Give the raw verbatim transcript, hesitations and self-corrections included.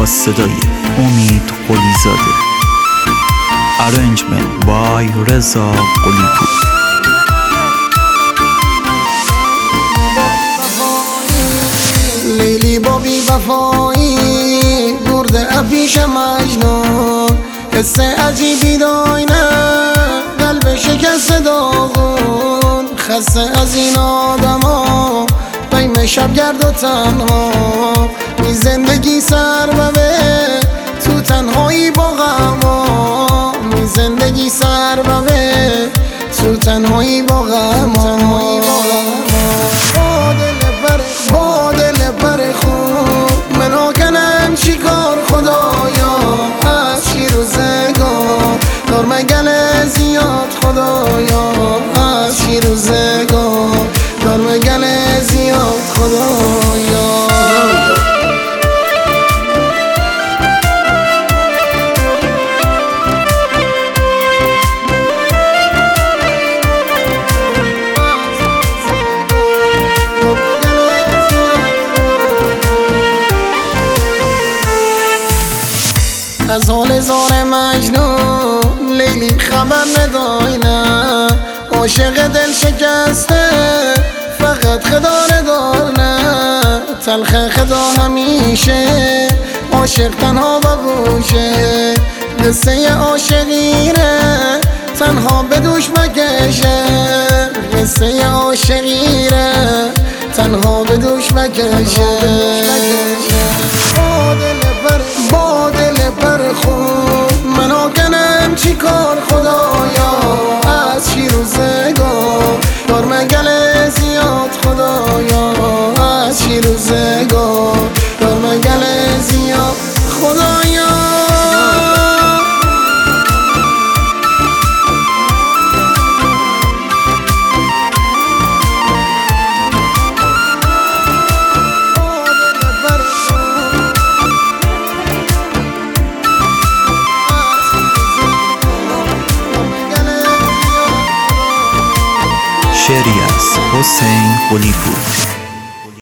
با صدای امید قلیزاده. Arrangement by رضا قلی‌پور. لیلی با بی وفایی برده ابیش مجنون، حس عجیبی داینه قلب شکست داغون، خسته از این آدما بیم شب گرد و تنها، می زندگی سر ببه تو تنهایی با غما، می زندگی سر ببه تو تنهایی با غما. با دل پر خوب منو کنم چی کار خدایا، از چی روزگار دار مگل زیاد خدایا، از چی روزگار دار مگل زیاد خدایا. از حال زار مجنون لیلی خبر نداینه، عاشق دل شکسته فقط خدا ندارنه، تلخ خدا همیشه عاشق تنها ببوشه، قصه عاشقیره تنها به دوش مکشه، قصه عاشقیره تنها به دوش مکشه. با دل پر خوب منو کنم چی کار خدایا، از چی روزگار دار مگل زیاد خدایا، از چی روزگار دار مگل زیاد خدایا. شعری از حسین قلی‌پور.